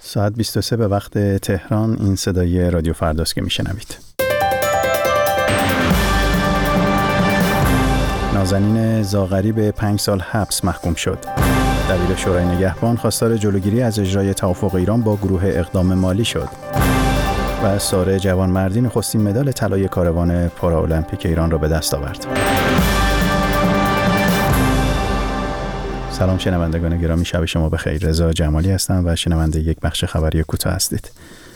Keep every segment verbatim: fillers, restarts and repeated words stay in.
ساعت بیست و سه به وقت تهران. این صدای رادیو فرداست که میشنوید. نازنین زاغری به پنج سال حبس محکوم شد. دبیر شورای نگهبان خواستار جلوگیری از اجرای توافق ایران با گروه اقدام مالی شد. و ساره جوانمردی نخستین مدال طلای کاروان پارالمپیک ایران را به دست آورد. سلام شنوندگان گرامی، شب شما بخیر. رضا جمالی هستم و شنونده یک بخش خبری کوتاه هستید.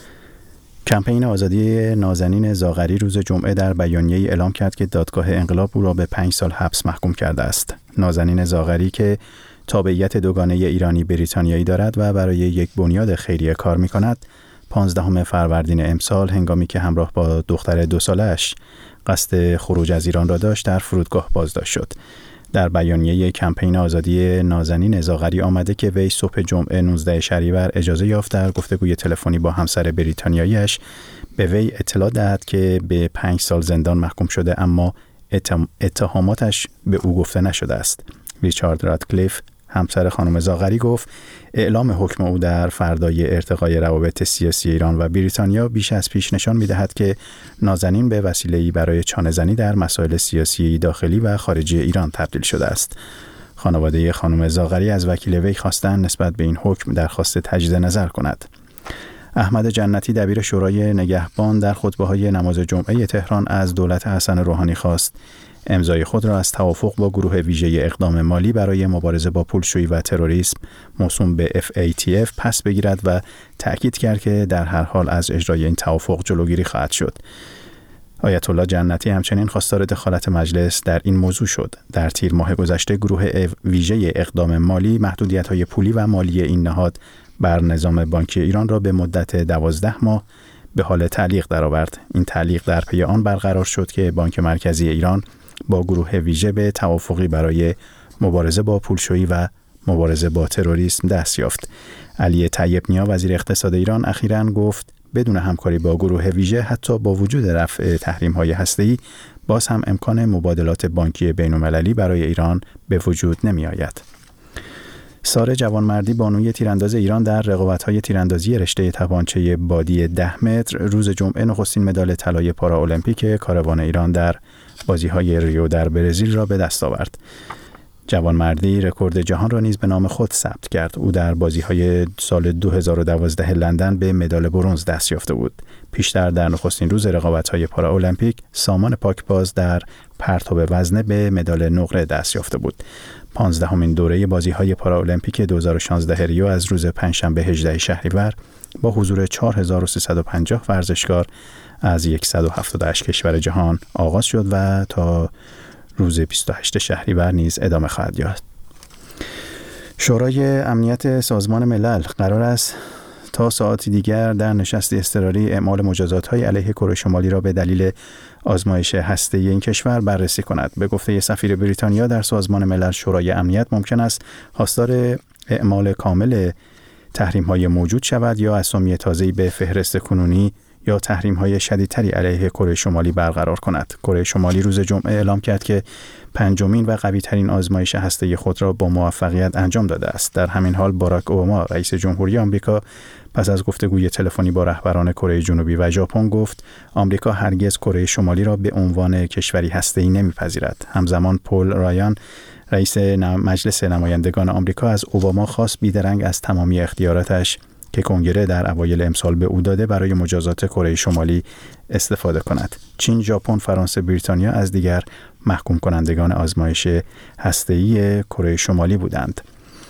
کمپین آزادی نازنین زاغری روز جمعه در بیانیه‌ای اعلام کرد که دادگاه انقلاب او را به پنج سال حبس محکوم کرده است. نازنین زاغری که تابعیت دوگانه ایرانی بریتانیایی دارد و برای یک بنیاد خیریه کار می‌کند، پانزدهم فروردین امسال هنگامی که همراه با دختر دو سالش قصد خروج از ایران را داشت در فرودگاه بازداشت شد. در بیانیه کمپین آزادی نازنین زاغری آمده که وی صبح جمعه نوزدهم شهریور اجازه یافت در گفتگوی تلفنی با همسر بریتانیاییش به وی اطلاع دهد که به پنج سال زندان محکوم شده، اما اتهاماتش به او گفته نشده است. ریچارد رادکلیف همسر خانم زاغری گفت اعلام حکم او در فردای ارتقای روابط سیاسی ایران و بریتانیا بیش از پیش نشان می‌دهد که نازنین به وسیله‌ای برای چانه‌زنی در مسائل سیاسی داخلی و خارجی ایران تبدیل شده است. خانواده خانم زاغری از وکیل وی خواستند نسبت به این حکم درخواست تجدید نظر کند. احمد جنتی دبیر شورای نگهبان در خطبه‌های نماز جمعه تهران از دولت حسن روحانی خواست امضای خود را از توافق با گروه ویژه اقدام مالی برای مبارزه با پولشویی و تروریسم موسوم به اف ای تی اف پس بگیرد و تأکید کرد که در هر حال از اجرای این توافق جلوگیری خواهد شد. آیت الله جنتی همچنین خواستار دخالت مجلس در این موضوع شد. در تیر ماه گذشته گروه ویژه اقدام مالی محدودیت‌های پولی و مالی این نهاد بر نظام بانکی ایران را به مدت دوازده ماه به حال تعلیق درآورد. این تعلیق در پی آن برقرار شد که بانک مرکزی ایران با گروه ویژه به توافقی برای مبارزه با پولشویی و مبارزه با تروریسم دست یافت. علی طیب نیا وزیر اقتصاد ایران اخیراً گفت بدون همکاری با گروه ویژه حتی با وجود رفع تحریم‌های هسته‌ای باز هم امکان مبادلات بانکی بین‌المللی برای ایران به وجود نمی‌آید. ساره جوانمردی بانوی تیرانداز ایران در رقابت‌های تیراندازی رشته تپانچه بادی ده متر روز جمعه نخستین مدال طلای پارالمپیک کاروان ایران در بازی‌های ریو در برزیل را به دست آورد. جوانمردی رکورد جهان را نیز به نام خود ثبت کرد. او در بازی‌های سال دو هزار و دوازده لندن به مدال برنز دست یافته بود. پیشتر در نخستین روز رقابت‌های پارالمپیک سامان پاکباز در پرتاب وزنه به مدال نقره دست یافته بود. پانزدهمین دوره بازی‌های پارالمپیک دو هزار و شانزده ریو از روز پنجشنبه هجدهم شهریور با حضور چهار هزار و سیصد و پنجاه ورزشکار از صد و هفتاد و هشت کشور جهان آغاز شد و تا روز بیست و هشتم شهریور نیز ادامه خواهد یافت. شورای امنیت سازمان ملل قرار است تا ساعتی دیگر در نشست اضطراری اعمال مجازات‌های علیه کره شمالی را به دلیل آزمایش هسته‌ای این کشور بررسی کند. به گفته سفیر بریتانیا در سازمان ملل، شورای امنیت ممکن است خواستار اعمال کامل تحریم‌های موجود شود یا اسامی تازه‌ای به فهرست کنونی یا تحریم‌های شدیدتری علیه کره شمالی برقرار کند. کره شمالی روز جمعه اعلام کرد که پنجمین و قوی‌ترین آزمایش هسته‌ای خود را با موفقیت انجام داده است. در همین حال باراک اوباما رئیس جمهوری آمریکا پس از گفتگوی تلفنی با رهبران کره جنوبی و ژاپن گفت آمریکا هرگز کره شمالی را به عنوان کشوری هسته‌ای نمی‌پذیرد. همزمان پول رایان رئیس مجلس نمایندگان آمریکا از اوباما خواست بیدرنگ از تمامی اختیاراتش که کنگره در اوایل امسال به او داده برای مجازات کره شمالی استفاده کند. چین، ژاپن، فرانسه، بریتانیا از دیگر محکوم کنندگان آزمایش هسته‌ای کره شمالی بودند.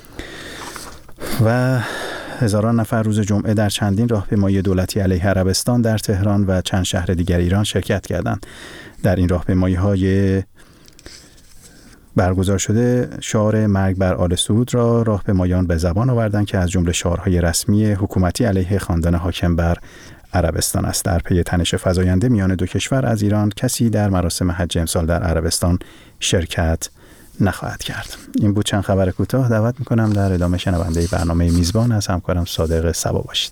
و هزاران نفر روز جمعه در چندین راهپیمایی دولتی علیه عربستان در تهران و چند شهر دیگر ایران شرکت کردند. در این راهپیمایی‌های برگزار شده شعار مرگ بر آل سعود را راهپیمایان به زبان آوردند که از جمله شعارهای رسمی حکومتی علیه خاندان حاکم بر عربستان است. در پی تنش فزاینده میان دو کشور از ایران کسی در مراسم حج امسال در عربستان شرکت نخواهد کرد. این بود چند خبر کوتاه. دعوت میکنم در ادامه شنونده برنامه میزبان از همکارم صادق صبا باشید.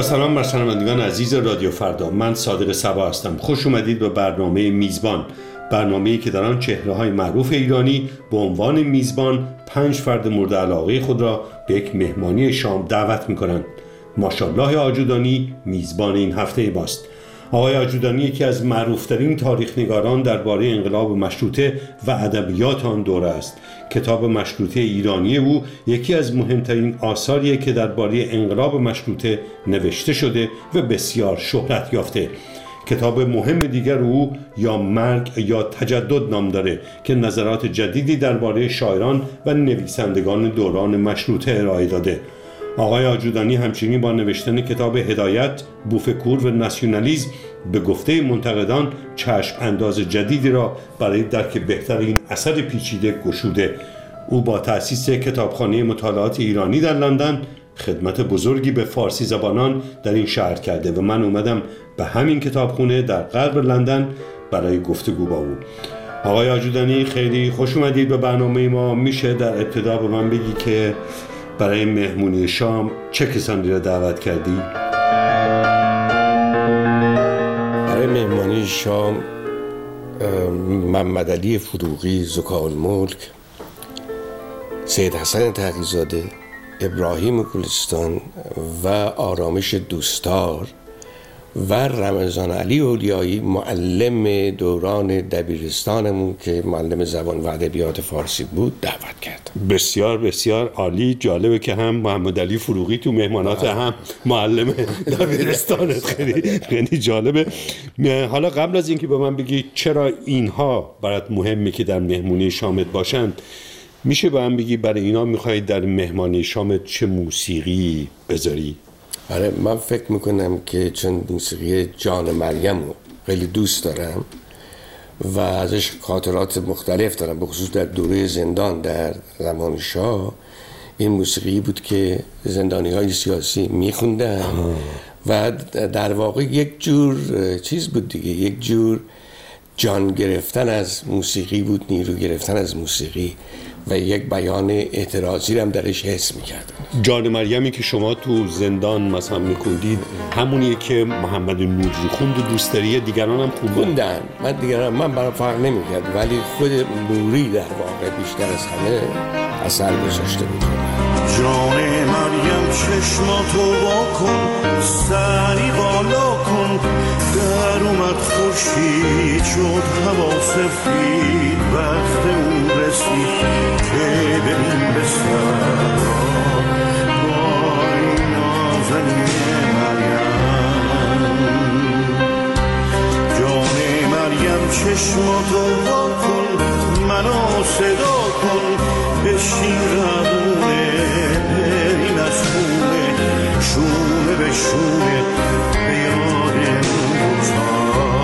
با سلام بر شنوندگان عزیز رادیو فردا، من صادق صبا هستم. خوش اومدید به برنامه میزبان، برنامه‌ای که در آن چهره‌های معروف ایرانی به عنوان میزبان پنج فرد مورد علاقه خود را به یک مهمانی شام دعوت می‌کنند. ماشاءالله آجودانی میزبان این هفته ماست. آقای آجودانی یکی از معروفترین تاریخ‌نگاران درباره انقلاب مشروطه و ادبیات آن دوره است. کتاب مشروطه ایرانی او یکی از مهمترین آثاریه که درباره انقلاب مشروطه نوشته شده و بسیار شهرت یافته. کتاب مهم دیگر او یا مرگ یا تجدد نام داره که نظرات جدیدی درباره شاعران و نویسندگان دوران مشروطه ارائه داده. آقای آجودانی همچنین با نوشتن کتاب هدایت، بوفکور و ناسیونالیسم به گفته منتقدان چشم انداز جدیدی را برای درک بهتر این اثر پیچیده گشوده. او با تأسیس کتابخانه مطالعات ایرانی در لندن خدمت بزرگی به فارسی زبانان در این شهر کرده و من اومدم به همین کتابخانه در غرب لندن برای گفتگو با او. آقای آجودانی خیلی خوش اومدید به برنامه ما. میشه در ابتدا به من بگی که برای مهمونی شام چه کسانی را دعوت کردی؟ برای مهمانی شام محمد علی فروغی زکالملک، سید حسن تقی‌زاده، ابراهیم گلستان و آرامش دوستار و رمضان علی اولیایی، معلم دوران دبیرستانمون که معلم زبان و ادبیات فارسی بود، دعوت کرد. بسیار بسیار عالی. جالبه که هم محمد علی فروغی تو مهمانات هم معلم دبیرستانت. خیلی خیلی جالبه. حالا قبل از اینکه به من بگی چرا اینها برات مهمه که در مهمونی شامت باشن، میشه به من بگی برای اینا میخوای در مهمانی شامت چه موسیقی بذاری؟ آره، من فکر میکنم که چون موسیقی جان مریم رو خیلی دوست دارم و ازش خاطرات مختلف دارم، به خصوص در دوره زندان در زمان شاه. این موسیقی بود که زندانی های سیاسی میخوندن و در واقع یک جور چیز بود دیگه، یک جور جان گرفتن از موسیقی بود، نیرو گرفتن از موسیقی و یک بیان اعتراضی هم درش حس می‌کردن. جان مریمی که شما تو زندان مثلا می‌خوندید همونیه که محمد نوری خوند و دوست داری؟ دیگران هم خوندن؟ من دیگران من برام فرق نمی‌کرد، ولی خود نوری در واقع بیشتر از همه اثر گذاشته بود. جان مریم چشماتو وا کن، سری بالا کن، در اومد خورشید شد هوا سفید، وقت اون رسید که ببین به سر وای نازنین مریم. جان مریم چشماتو وا کن، منو صدا کن، بشین ربونه بریم از خونه، شونه به شونه به یاد موتا.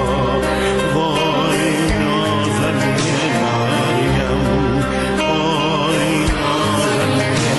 وای نازنین مریم، وای نازنین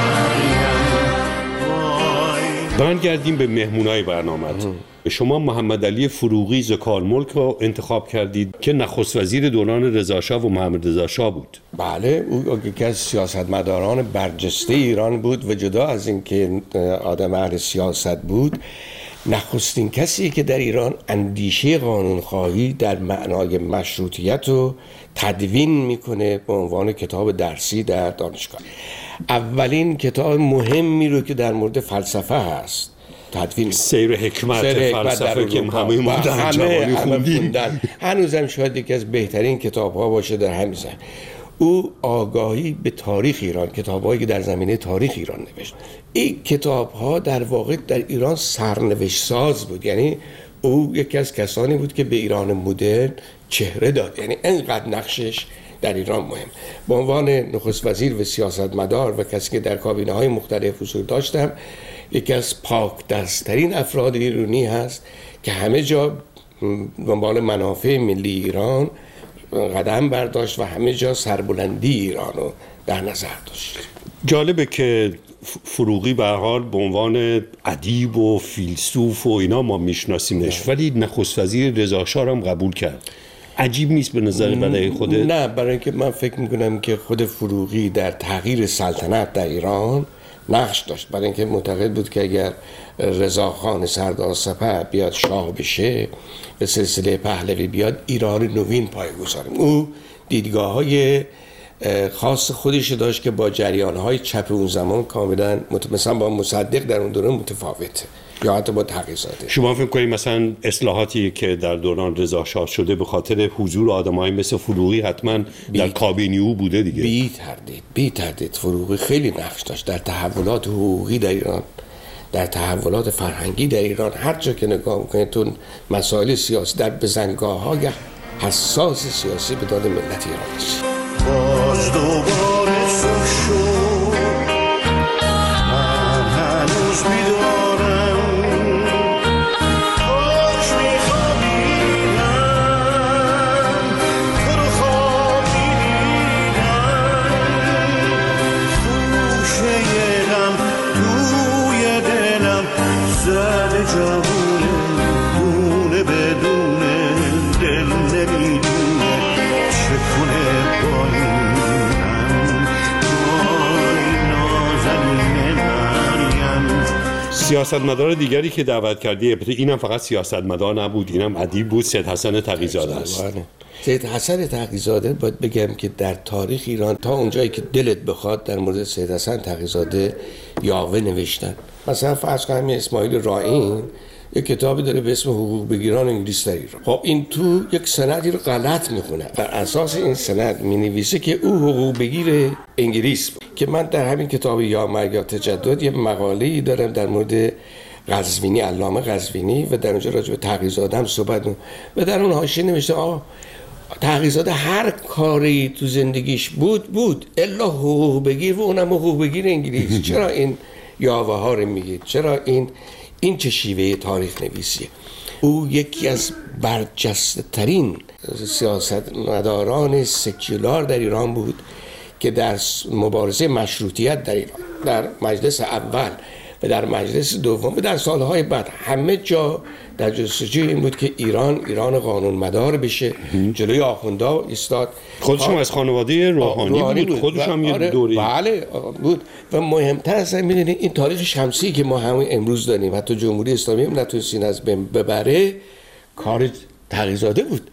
مریم. برگردیم به مهمونای برنامه‌ت. شما محمد علی فروغی زکالملک رو انتخاب کردید که نخست وزیر دوران رضاشاه و محمد رضاشاه بود. بله، او یکی از سیاستمداران برجسته ایران بود و جدا از اینکه آدم اهل سیاست بود، نخستین کسی که در ایران اندیشه قانونخواهی در معنای مشروطیت رو تدوین میکنه به عنوان کتاب درسی در دانشگاه. اولین کتاب مهمی رو که در مورد فلسفه هست تدوین، سیر حکمت فلسفه که همه ما در جوانی خوندیم، هنوزم شاید یکی از بهترین کتاب ها باشه در همین زمینه. او آگاهی به تاریخ ایران، کتاب‌هایی که در زمینه تاریخ ایران نوشت، این کتاب‌ها در واقع در ایران سرنوشت ساز بود. یعنی او یکی از کسانی بود که به ایران مدرن چهره داد. یعنی انقدر نقشش در ایران مهم. به عنوان نخست وزیر و سیاستمدار و کسی که در کابینه‌های مختلف حضور داشتم، یکی از پاک دست‌ترین افراد ایرانی هست که همه جا دنبال منافع ملی ایران قدم برداشت و همه جا سربلندی ایران رو در نظر داشت. جالبه که فروغی به هر حال به عنوان ادیب و فیلسوف و اینا ما میشناسیمش، ولی نخست وزیر رضاشاه هم قبول کرد. عجیب نیست به نظر برای خودت؟ نه، برای اینکه من فکر میکنم که خود فروغی در تغییر سلطنت در ایران نقش داشت، برای اینکه معتقد بود که اگر رضاخان سردارسپه بیاد شاه بشه به سلسله پهلوی بیاد ایران نوین پایه‌گذاریم. او دیدگاه های خاص خودش داشت که با جریان های چپ اون زمان کاملا مثلا با مصدق در اون دوره متفاوته یا حتی با تقی‌زاده. شما فکر کنید مثلا اصلاحاتی که در دوران رضا شاه شده به خاطر حضور آدمایی مثل فروغی حتما در کابینه او بوده دیگه؟ بی تردید بی تردید فروغی خیلی نقش داشت در تحولات حقوقی در ایران، در تحولات فرهنگی در ایران. هر جا که نگاه میکنید تو مسائل سیاسی در بزنگاه‌های حساس سیاسی به داد ملت ایران است. باز دوباره صبح شد، من هنوز بیدارم، کاش میخوابیدم، تو رو خواب میدیدم، خوشه غم توی دلم زده جوونه، دونه بدونه دل نمیدونه چه کنه با اینم، وای نازنین مریم. سیاستمدار دیگری که دعوت کردی، اینم فقط سیاستمدار نبود، اینم ادیب بود، سید حسن تقی‌زاده است. سید حسن تقی‌زاده باید بگم که در تاریخ ایران تا اونجایی که دلت بخواد در مورد سید حسن تقی‌زاده یاوه نوشتن. مثلا فرض کن همین اسماعیل رائین یک کتابی داره به اسم حقوق بگیران انگلیس در ایران. خب این تو یک سندی رو غلط میخونه، بر اساس این سند مینویسه که او حقوق بگیر انگلیس بود. که من در همین کتاب یا مرگ یا تجدد یه مقاله‌ای دارم در مورد قزوینی، علامه قزوینی، و در اونجا راجع به تقی‌زاده هم صحبت می‌کنم و در اون حاشیه نوشته آ تقی‌زاده هر کاری تو زندگیش بود بود الا حقوق بگیر و اونم حقوق بگیر انگلیس. چرا این یاوه ها رو میگید؟ چرا این این چه شیوه تاریخ نویسیه؟ او یکی از برجسته ترین سیاستمداران سکولار در ایران بود که در مبارزه مشروطیت در ایران در مجلس اول و در مجلس دوم و در سالهای بعد همه جا در جستجوی این بود که ایران ایران قانون مدار بشه، جلوی آخوندا ایستاد. خودشون از خانواده روحانی, روحانی بود, بود. خودش هم یه دوری بله بود. و مهمتر از این میدونید این تاریخ شمسی که ما همین امروز داریم، حتی جمهوری اسلامی هم نتونستین از بین ببره، کار تقی‌زاده بود.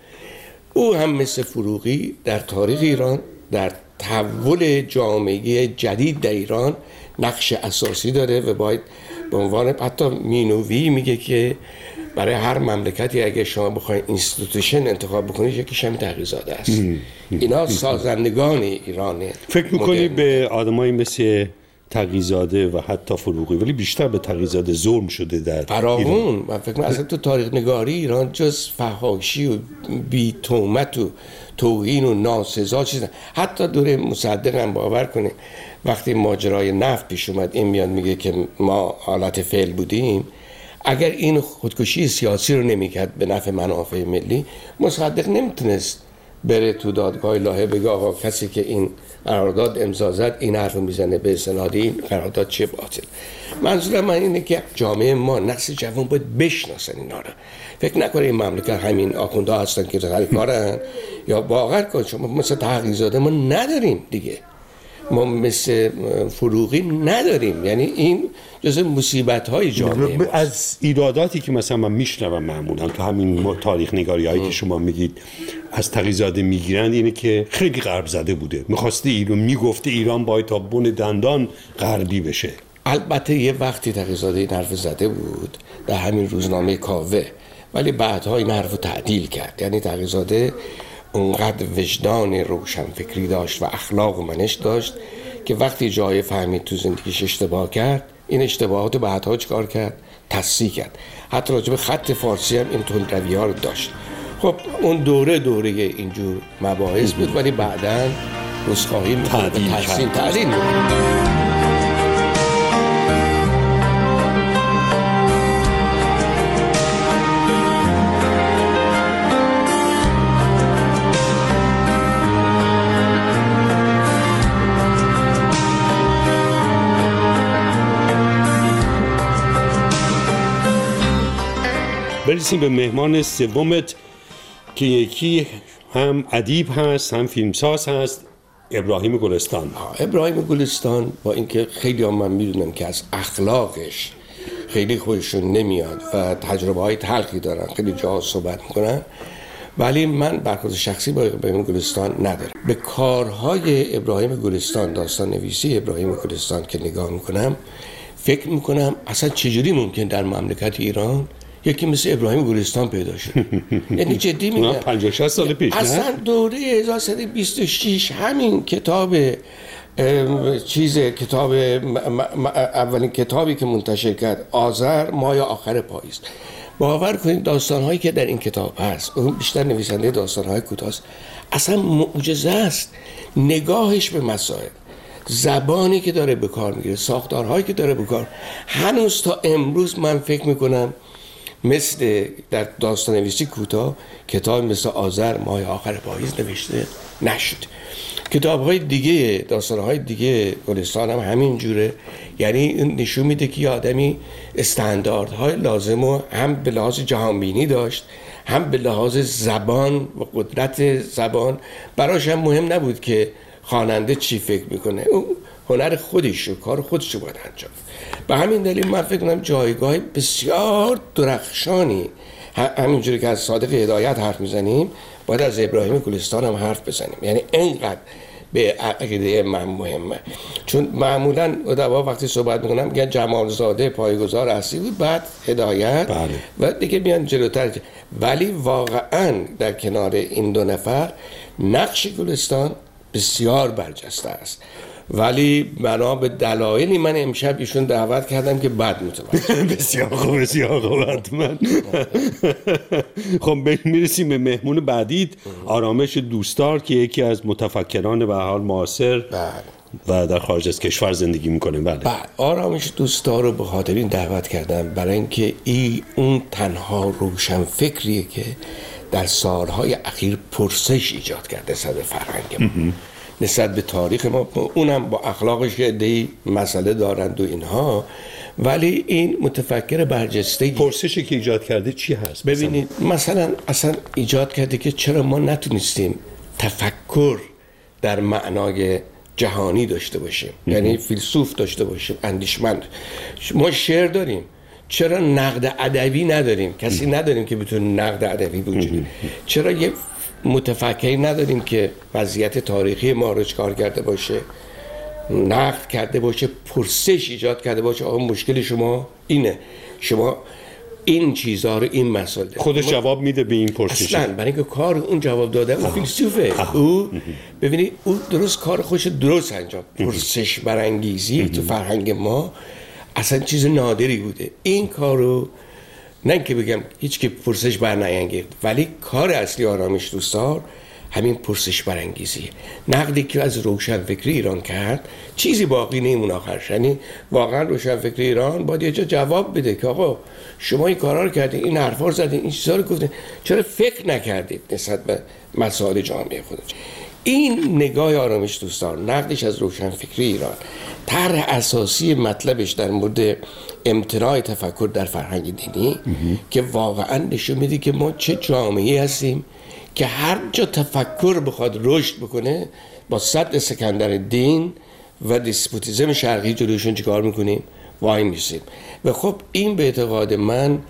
او هم مثل فروغی در تاریخ ایران در تحول جامعه جدید در ایران نقش اساسی داره و باید به عنوان حتی مینوی میگه که برای هر مملکتی اگه شما بخواید اینستیتوشن انتخاب بکنید یکیش هم تقی‌زاده است. اینا سازندگان ایرانه. فکر میکنی به آدمایی مثل تقی‌زاده و حتی فروغی، ولی بیشتر به تقی‌زاده ظلم شده در فراوون؟ من فکر می‌کنم اصلا تو تاریخ نگاری ایران جز فحاشی و بی تهمت و توهین و ناسزا چیز نه. حتی دوره مصدق هم باور کنید وقتی ماجرای نفت پیش اومد این میاد میگه که ما حالت فعل بودیم، اگر این خودکشی سیاسی رو نمیکرد به نفع منافع ملی، مصدق نمیتونست بره تو دادگاه لاهه بگه آقا کسی که این قرارداد امضا زد این حرف رو میزنه به اسناد این قرارداد چه باطل. منظورم من اینه که جامعه ما نسل جوان باید بشناسن اینا رو. فکر نکنه این مملکت همین آخوندا هستن که سر کارن یا باور کن شما مثل تقی‌زاده ما نداریم دیگه، ما مثل فروغی نداریم. یعنی این جزء مصیبت‌های جامعه ماست. از ایراداتی که مثلا من میشنوم معمولا تو همین تاریخ نگاری‌هایی که شما میگید از تقی‌زاده میگیرند اینه که خیلی غرب زده بوده، می‌خواسته ایران، میگفته ایران باید تا بن دندان غربی بشه. البته یه وقتی تقی‌زاده این حرف زده بود در همین روزنامه کاوه، ولی بعدها این حرف رو تعدیل کرد. یعنی تقی‌زاده اونقدر وجدان روشنفکری داشت و اخلاق و منش داشت که وقتی جای فهمید تو زندگیش اشتباه کرد، این اشتباهات بعدها چیکار کرد؟ تصحیح کرد. حتی راجع به خط فارسی هم این تندروی‌ها رو داشت. خب اون دوره دوره اینجور مباحث بود، ولی بعداً رسخایی می‌کنه به تحسین تعدیل می‌کنه. برسیم به مهمان سومت که یکی هم ادیب هست هم فیلمساز هست، ابراهیم گلستان. ابراهیم گلستان با اینکه خیلی هم من میدونم که از اخلاقش خیلی خودشون نمیاد و تجربه های تلخی دارن، خیلی جاها صحبت میکنن، ولی من برخورد شخصی با ابراهیم گلستان ندارم. به کارهای ابراهیم گلستان، داستان نویسی ابراهیم گلستان که نگاه میکنم، فکر میکنم اصلا چجوری ممکن در مملکت ایران یکی مثل ابراهیم گلستان پیدا شد. یعنی جدی میگم پنجاه شصت سال پیش نه؟ اصلا دوره هزار و سیصد و بیست و شش همین کتاب چیز کتاب اولین کتابی که منتشر کرد آذر ماه آخر پاییز، باور کنید داستان‌هایی که در این کتاب هست، اون بیشتر نویسنده داستان‌های کوتاست، اصلا معجزه است. نگاهش به مسائل، زبانی که داره به کار میگیره، ساختارهایی که داره به کار، هنوز تا امروز من فکر میکنم مثل در داستان نویسی کوتاه کتاب مثل آذر ماه آخر پاییز نوشته نشد. کتاب‌های دیگه، داستان‌های دیگه گلستان هم همین جوره. یعنی نشون میده که یه آدمی استانداردهای لازم رو هم به لحاظ جهانبینی داشت، هم به لحاظ زبان و قدرت زبان. براش هم مهم نبود که خواننده چی فکر میکنه، اون هنر خودش و کار خودش رو باید انجام. به همین دلیل من فکر کنم جایگاه بسیار درخشانی، همینجوری که از صادق هدایت حرف میزنیم، باید از ابراهیم گلستان هم حرف بزنیم. یعنی اینقدر به عقیده من مهمه. چون معمولا ادبا وقتی صحبت میکنم میگن جمالزاده پایه‌گذار اصلی بود، بعد هدایت، بله. و دیگه میان جلوتر. ولی واقعا در کنار این دو نفر نقش گلستان بسیار برجسته است. ولی بنا به دلایلی من امشب ایشون دعوت کردم که بعد متوجه. بسیار خوب، بسیار خوب. حتما. خب میرسیم به مهمون بعدی، آرامش دوستدار که یکی از متفکران به حال معاصر و در خارج از کشور زندگی میکنه. بله. بعد آرامش دوستدار رو به خاطر این دعوت کردم برای اینکه این اون تنها روشن فکریه که در سالهای اخیر پرسش ایجاد کرده سر فرهنگ ما، نسبت به تاریخ ما. اونم با اخلاقش که عده‌ای مسئله دارند و اینها، ولی این متفکر برجسته پرسشی که ایجاد کرده چی هست؟ ببینید مثلا اصلا ایجاد کرده که چرا ما نتونستیم تفکر در معنای جهانی داشته باشیم، یعنی فیلسوف داشته باشیم، اندیشمند. ما شعر داریم، چرا نقد ادبی نداریم؟ کسی نداریم که بتونه نقد ادبی بوجود. چرا یه متفکری نداریم که وضعیت تاریخی ما رو چکار کرده باشه، نقد کرده باشه، پرسش ایجاد کرده باشه. آقا مشکل شما اینه، شما این چیزها رو، این مسائل خودش ما... جواب میده به این پرسش. اصلا برای اینکه کار اون جواب داده اون فیلسوفه. او ببینید او درست کار خودش درست انجام. پرسش برانگیزی تو فرهنگ ما اصلا چیز نادری بوده. این کارو نه که بگم هیچ که پرسش بر نیانگیخت، ولی کار اصلی آرامش دوستدار همین پرسش برانگیزیه. نقدی که از روشنفکری ایران کرد چیزی باقی نمیمونه آخرش. یعنی واقعا روشنفکری ایران باید یه جا جواب بده که آقا شما این کارا رو کردین، این حرفا رو زدین، این چیزا رو گفتین، چرا فکر نکردید نسبت به مسائل جامعه خودتون؟ این نگاه آرامش دوستدار، نقدش از روشنفکری ایران، طرح اساسی مطلبش در مورد امتناع تفکر در فرهنگ دینی که واقعا نشون میده که ما چه جامعه هستیم که هر جا تفکر بخواد رشد بکنه با صد سکندر دین و دیسپوتیزم شرقی جلوشون چیکار میکنیم؟ وای میسیم. و خب این به اعتقاد من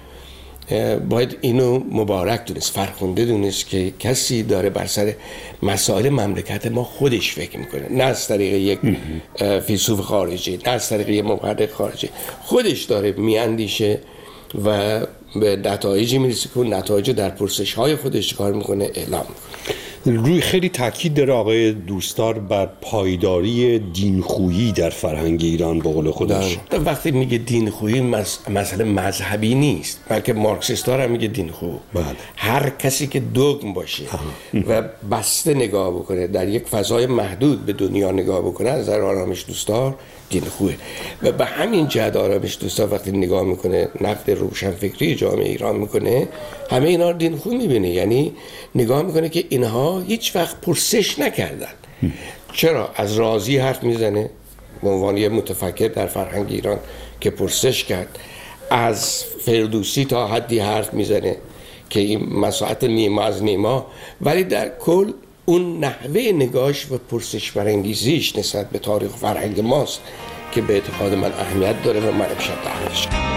باید اینو مبارک دونست، فرخنده دونست که کسی داره بر سر مسائل مملکت ما خودش فکر میکنه، نه از طریق یک فیلسوف خارجی، نه از طریق یک محقق خارجی، خودش داره میاندیشه و به نتایجی میرسه که نتایج در پرسش های خودش کار میکنه اعلام میکنه. روی خیلی تاکید داره آقای دوستدار بر پایداری دینخویی در فرهنگ ایران به قول خودش. وقتی میگه دینخویی مس... مسئله مذهبی نیست، بلکه مارکسیست‌ها هم میگه دینخو. بله. هر کسی که دوگم باشه و بسته نگاه بکنه، در یک فضای محدود به دنیا نگاه بکنه، از در آرامش دوستدار دینخویه. و به همین جهت آرامش دوستدار وقتی نگاه میکنه، نقد روشنفکری جامعه ایران میکنه، همه اینا رو دینخو میبینه. یعنی نگاه میکنه که اینها هیچ وقت پرسش نکردن. چرا؟ از رازی حرف میزنه به عنوان یه متفکر در فرهنگ ایران که پرسش کرد، از فردوسی تا حدی حرف میزنه که این مساحت نیما از نیما، ولی در کل اون نحوه نگاش و پرسش برانگیزیش نسبت به تاریخ و فرهنگ ماست که به اعتقاد من اهمیت داره و من امشب دعوتش کردم.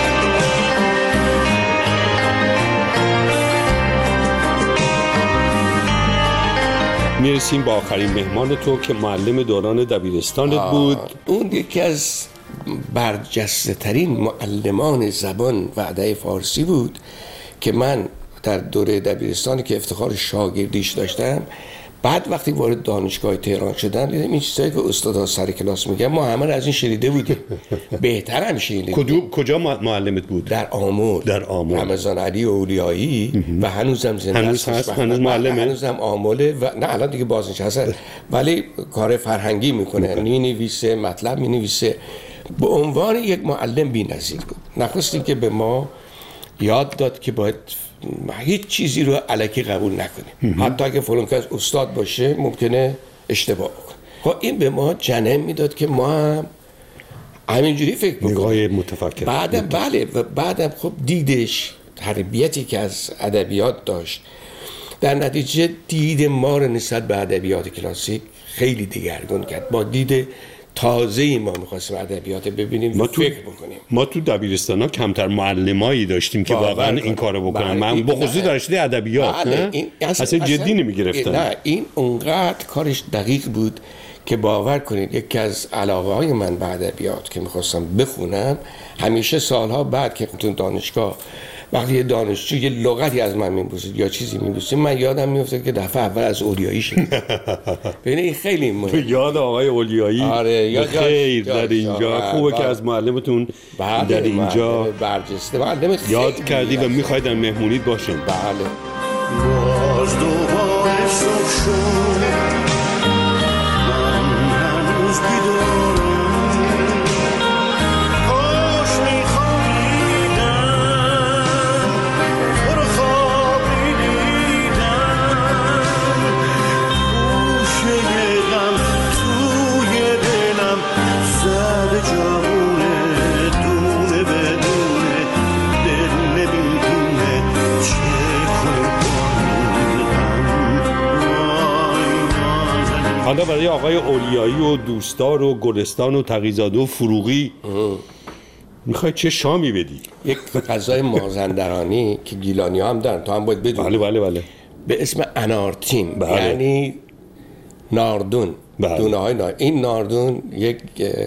میرسیم با آخرین مهمان تو که معلم دوران دبیرستانت بود. اون یکی از برجسته ترین معلمان زبان و ادب فارسی بود که من در دوره دبیرستانی که افتخار شاگردیش داشتم، بعد وقتی وارد دانشگاه تهران شدم دیدم این چیزایی که استادها سر کلاس میگن ما همه از این شنیده بودیم. بهتر هم شنیده بودیم. کجا معلمت بود؟ در آمل. در آمل. رمضان علی اولیایی و هنوزم زنده هنوز هست. هنوز معلمه. هنوزم آمله و نه الان دیگه بازنشسته هست ولی کار فرهنگی میکنه، مینویسه، مطلب مینویسه. به عنوان یک معلم بی‌نظیر بود. نخستین که به ما یاد داد که باید هیچ چیزی رو الکی قبول نکنیم، حتی اگه فلان کس استاد باشه ممکنه اشتباه بکنه. خب این به ما جنم میداد که ما هم همینجوری فکر بکنیم. نگاه متفکر. بعدم بله و بعدم خب دیدش تربیتی که از ادبیات داشت، در نتیجه دید ما رو نسبت به ادبیات کلاسیک خیلی دگرگون کرد. با دید تازه‌ای ما می‌خواستیم ادبیات ببینیم و فکر بکنیم. ما تو دبیرستان‌ها کمتر معلمایی داشتیم که واقعا این کارو بکنن. من به خصوص دانشکده ادبیات بله. این اصلا, اصلا جدی نمی‌گرفتن. نه این اونقدر کارش دقیق بود که باور کنید یکی از علاقه‌های من به ادبیات که می‌خواستم بخونم، همیشه سالها بعد که تو دانشگاه وقتی یه دانشجو یه لغتی از من می‌پرسید یا چیزی می‌پرسید، من یادم می‌افتاد که دفعه اول از اولیایی شد. ببین این خیلی مهمه. یاد آقای اولیایی. آره یاد خیر در اینجا خوبه که از معلمتون در اینجا برجسته معلم یاد کردی و می‌خواید در مهمونیت باشین. بله. باز دوباره صبح شد، من هنوز بیدارم، کاش می‌خوابیدم، تو رو خواب می‌دیدم، گوشه غم توی دلم زد جوونه، دونه به دونه، دل نمی‌دونه چه حالا برای آقای اولیایی و دوستار و گلستان و تقی‌زاده و فروغی میخوای چه شامی بدی؟ یک غذای مازندرانی که گیلانی هم دارن، تو هم باید بدونی. بله بله بله. به اسم انارتین. بله. یعنی ناردون. بله. دونه های نار. این ناردون یک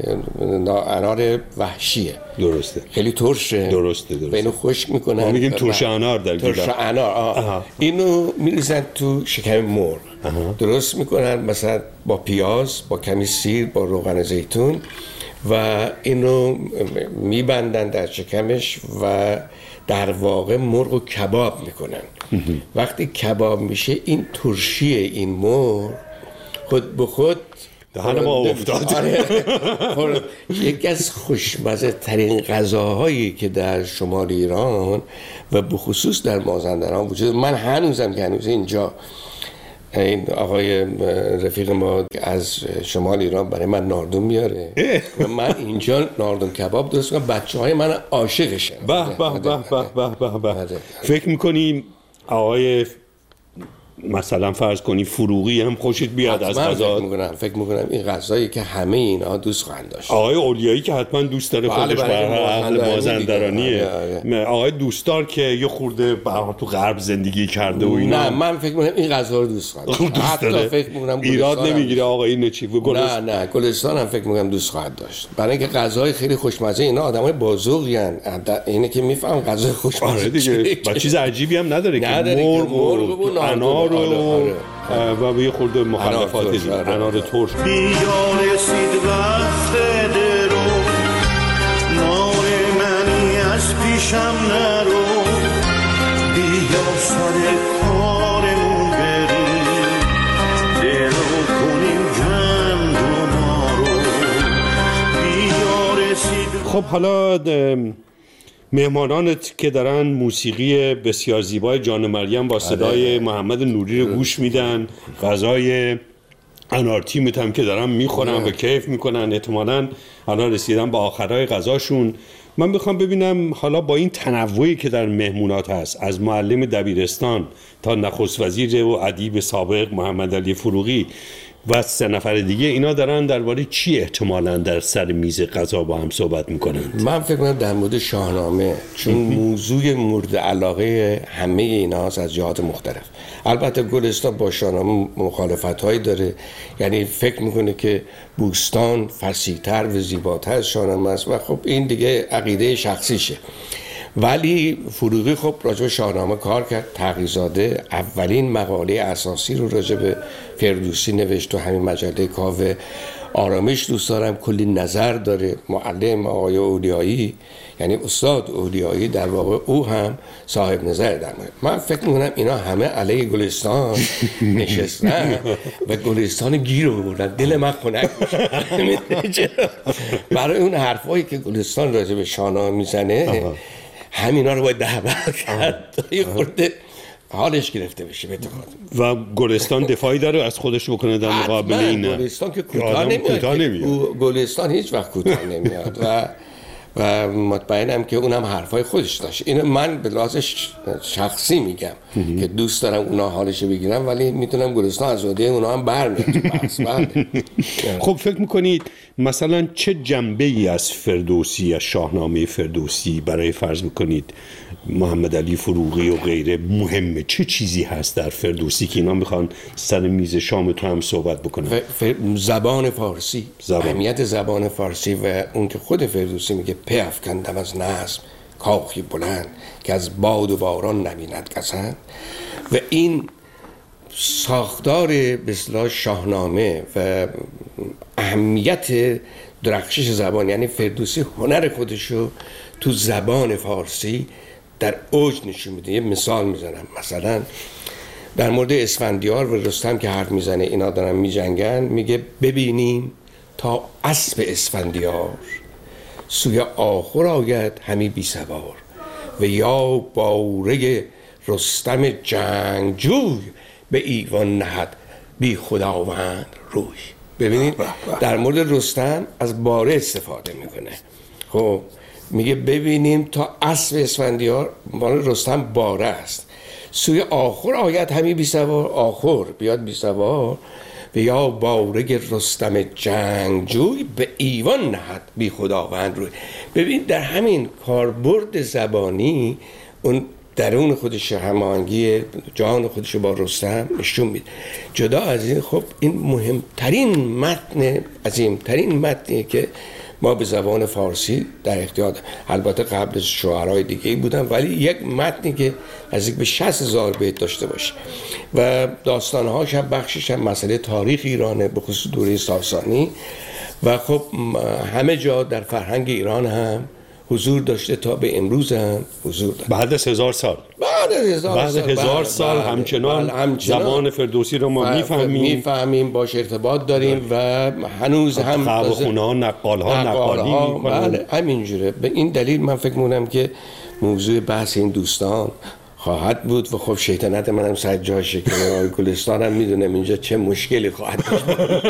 انار وحشیه. درسته. خیلی ترشه. درسته درسته. و اینو خشک میکنن. ما میگیم ترش انار در گیلان. ترش انار. آه. اینو میریزن تو شکم مرغ. درست میکنن مثلا با پیاز، با کمی سیر، با روغن زیتون و اینو میبندن در شکمش و در واقع مرغ و کباب میکنن. وقتی کباب میشه این ترشی این مرغ خود به خود دهن ما افتاد. آره. یکی از خوشمزه ترین غذاهایی که در شمال ایران و به خصوص در مازندران وجود. من هنوزم که هنوز اینجا این آقای رفیق ما از شمال ایران برای من ناردون میاره و من اینجا ناردون کباب درست کنم، بچه های من عاشقشن. به به به به به به. فکر میکنیم آقای مثلا فرض کنی فروغی هم خوشت بیاد از غذا؟ فکر میکنم فکر میکنم این غذایی که همه اینا دوست خواهند داشت. آقای اولیایی که حتما دوست داره خودش به اهل مازندرانیه. آقای دوستدار که یه خورده تو غرب زندگی کرده و اینا. نه من فکر میکنم این غذا رو دوست خواهند داشت. حتی فکر میکنم ایراد نمیگیره آقا این چی؟ نه نه گلستان هم فکر میکنم دوست خواهد داشت، برای اینکه غذای خیلی خوشمزه، اینا آدمای بازوقی ان، اینه که میفهم غذای خوشمزه. آره دیگه با چیز عجیبی هم نداره که مرغ و انار و به یه خورده مخلفات دیگه انار ترش. بیا رسید وقت درو، نار منی از پیشم نرو، بیا سر کارمون بریم، درو کنیم جمع و مارو، بیا رسید. خب حالا مهمانانت که دارن موسیقی بسیار زیبای جان مریم با صدای محمد نوری رو گوش میدن، غذای انارتیمت هم که دارن میخورن و کیف میکنن، احتمالاً الان رسیدن به آخرای غذاشون من میخوام ببینم حالا با این تنوعی که در مهمونات هست، از معلم دبیرستان تا نخست وزیر و ادیب سابق محمد علی فروغی و سه نفر دیگه، اینا دارن درباره چی احتمالاً در سر میز غذا با هم صحبت میکنند؟ من فکر کنم در مورد شاهنامه، چون موضوع مورد علاقه همه ایناست از جهات مختلف. البته گلستان با شاهنامه مخالفت‌هایی داره، یعنی فکر میکنه که بوستان فصیح‌تر و زیباتر از شاهنامه است و خب این دیگه عقیده شخصیشه. ولی فروغی خب راجع به شاهنامه کار کرد. تقی‌زاده اولین مقاله اساسی رو راجع به فردوسی نوشت و همین مجله کاوه. آرامش دوست دارم کلی نظر داره. معلم آقای اولیایی، یعنی استاد اولیایی، در واقع او هم صاحب نظر در مورد. من فکر می‌کنم اینا همه علیه گلستان نشستن و گلستان گیر آوردن. دل من خنک میشه برای اون حرفایی که گلستان راجع به شاهنامه میزنه. همینا رو باید دعوت کرد تا یه خورده حالش گرفته بشه بتوان. و گلستان دفاعی داره از خودش بکنه در مقابل این. گلستان که کوتاه نمیاد. نمیاد. گلستان هیچ وقت کوتاه نمیاد و و مطمئنم که اونم حرفای خودش داشت. اینو من به لحاظ شخصی میگم که دوست دارم اونا حالش بگیرم، ولی میتونم گلستان از عهده اونا هم برمیاد. خب فکر میکنید مثلا چه جنبه‌ای از فردوسی، از شاهنامه فردوسی برای فرض میکنید محمد علی فروغی و غیره مهمه؟ چه چیزی هست در فردوسی که اینا میخوان سر میز شام تو هم صحبت بکنن؟ زبان فارسی، زبان. اهمیت زبان فارسی و اون که خود فردوسی میگه پیافکندم از نظم کاخی بلند که از باد و باران نبیند کسند. و این ساختار به اصطلاح شاهنامه و اهمیت درخشش زبان، یعنی فردوسی هنر خودشو تو زبان فارسی در اوج نشون میده. یه مثال میزنم، مثلا در مورد اسفندیار و رستم که حرف میزنه، اینا دارن میجنگن، میگه ببینیم تا اسب اسفندیار سوی آخر آید همی بی سوار و یا باره رستم جنگجوی به ایوان نهد بی خداوند روی. ببینید در مورد رستم از باره استفاده میکنه. خب میگه ببینیم تا اسب اسفندیار، مال رستم باره است، سوی آخر آید همی بی سوار، آخر بیاد بی سوار و یا باره رستم جنگجوی به ایوان نهد بی خداوند روی. ببین در همین کاربرد زبانی اون درون خودش، هماهنگی جان خودش با رستم نشون میده. جدا از این خب این مهمترین متن، عظیمترین متنی که ما به زبان فارسی در اختیار، البته قبل از شعرهای دیگه بودن، ولی یک متنی که نزدیک به شصت هزار بیت داشته باشه و داستانهاش هم بخشش هم مسئله تاریخ ایرانه، به خصوص دوره ساسانی و خب همه جا در فرهنگ ایران هم حضور داشته تا به امروز هم حضور داره. بعد از هزار سال بعد از هزار بعد سال, هزار سال بعد همچنان, بعد همچنان زبان فردوسی رو ما میفهمیم میفهمیم باش ارتباط داریم و هنوز هم قهوه خونه ها، نقال ها نقالی میکنن. بله همینجوره. به این دلیل من فکر میکنم که موضوع بحث این دوستان خواهد بود و خب شیطنت منم سر جاشه که آقای گلستان هم میدونم اینجا چه مشکلی خواهد بود.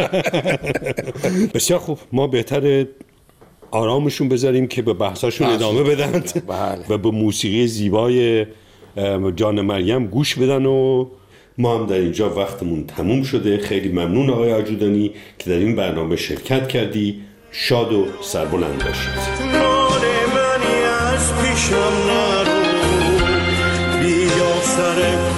بسیار خوب، ما بهتره آرامشون بذاریم که به بحثاشون ادامه بدن و به موسیقی زیبای جان مریم گوش بدن و ما هم در اینجا وقتمون تموم شده. خیلی ممنون آقای آجودانی که در این برنامه شرکت کردی. شاد و سربلند باشید. مال منی از پیشم نرو، بیا سر